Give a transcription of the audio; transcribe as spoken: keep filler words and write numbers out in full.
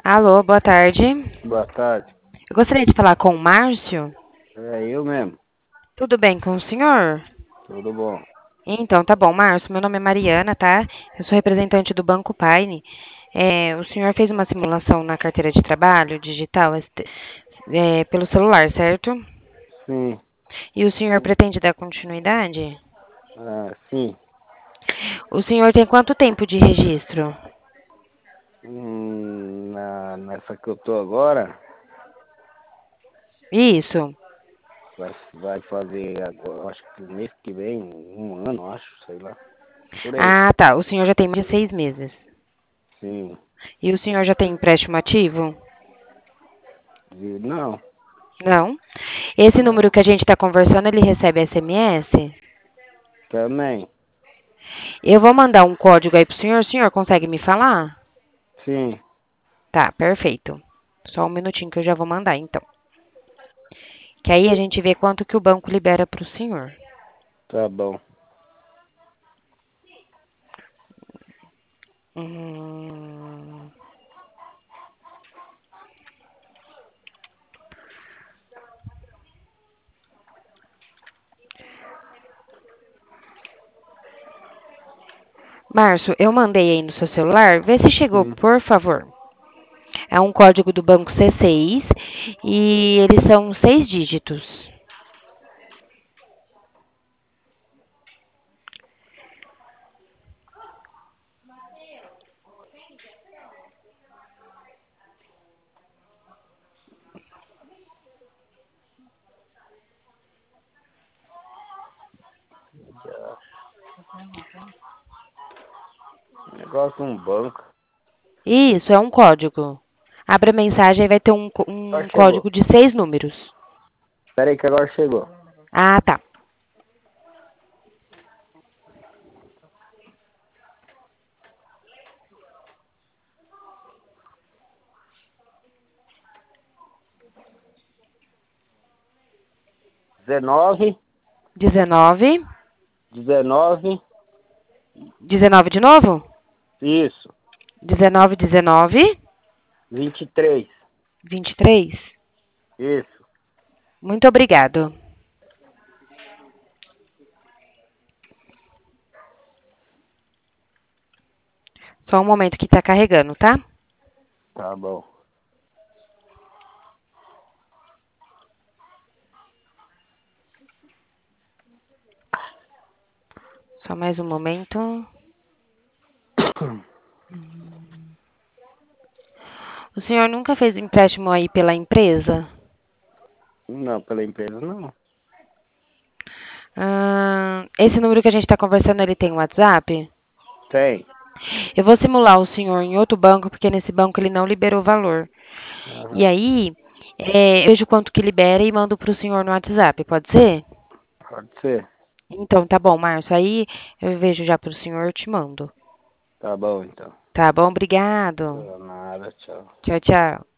Alô, boa tarde. Boa tarde. Eu gostaria de falar com o Márcio. É eu mesmo. Tudo bem com o senhor? Tudo bom. Então, tá bom, Márcio. Meu nome é Mariana, tá? Eu sou representante do Banco Paine. É, o senhor fez uma simulação na carteira de trabalho digital este- é, pelo celular, certo? Sim. E o senhor pretende dar continuidade? Ah, sim. O senhor tem quanto tempo de registro? Hum, na, nessa que eu tô agora, Isso. vai, vai fazer agora, acho que mês que vem, um ano, acho, sei lá. Por aí. Ah, tá. O senhor já tem mais de seis meses. Sim. E o senhor já tem empréstimo ativo? De, não, Não. Esse não. número que a gente está conversando, ele recebe S M S? Também. Eu vou mandar um código aí pro senhor. O senhor consegue me falar? Sim. Tá, perfeito. Só um minutinho que eu já vou mandar, então. Que aí a gente vê quanto que o banco libera pro senhor. Tá bom. Hum... Márcio, eu mandei aí no seu celular. Vê se chegou, Sim. por favor. É um código do banco C seis e eles são seis dígitos. Já. Negócio de um banco. Isso, é um código. Abre a mensagem e vai ter um, um Agora chegou. código de seis números. Espera aí que agora chegou. Ah, tá. dezenove, dezenove. dezenove, dezenove de novo? isso. dezenove, dezenove. vinte e três, vinte e três. isso. Muito obrigado. Só um momento que está carregando, tá? Tá bom. Só mais um momento. O senhor nunca fez empréstimo aí pela empresa? Não, pela empresa não. Ah, esse número que a gente está conversando, ele tem WhatsApp? Tem. Eu vou simular o senhor em outro banco, porque nesse banco ele não liberou o valor. E Aham. aí, é, eu vejo quanto que libera e mando para o senhor no WhatsApp, pode ser? Pode ser. Então, tá bom, Márcio. Aí eu vejo já para o senhor, eu te mando. Tá bom, então. Tá bom? Obrigado. Nada, tchau. Tchau, tchau.